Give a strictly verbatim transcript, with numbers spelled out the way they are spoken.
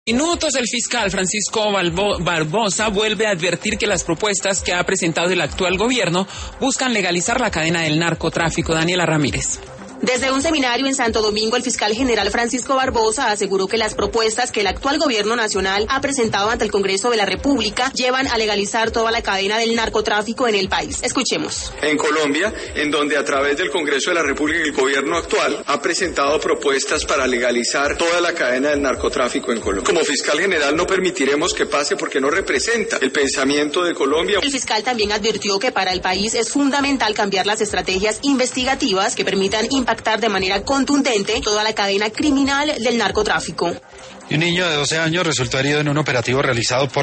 Minutos, el fiscal Francisco Balbo- Barbosa vuelve a advertir que las propuestas que ha presentado el actual gobierno buscan legalizar la cadena del narcotráfico. Daniela Ramírez. Desde un seminario en Santo Domingo, el fiscal general Francisco Barbosa aseguró que las propuestas que el actual gobierno nacional ha presentado ante el Congreso de la República llevan a legalizar toda la cadena del narcotráfico en el país. Escuchemos. En Colombia, en donde a través del Congreso de la República el gobierno actual ha presentado propuestas para legalizar toda la cadena del narcotráfico en Colombia. Como fiscal general no permitiremos que pase porque no representa el pensamiento de Colombia. El fiscal también advirtió que para el país es fundamental cambiar las estrategias investigativas que permitan impactar de manera contundente toda la cadena criminal del narcotráfico. Un niño de doce años resultó herido en un operativo realizado por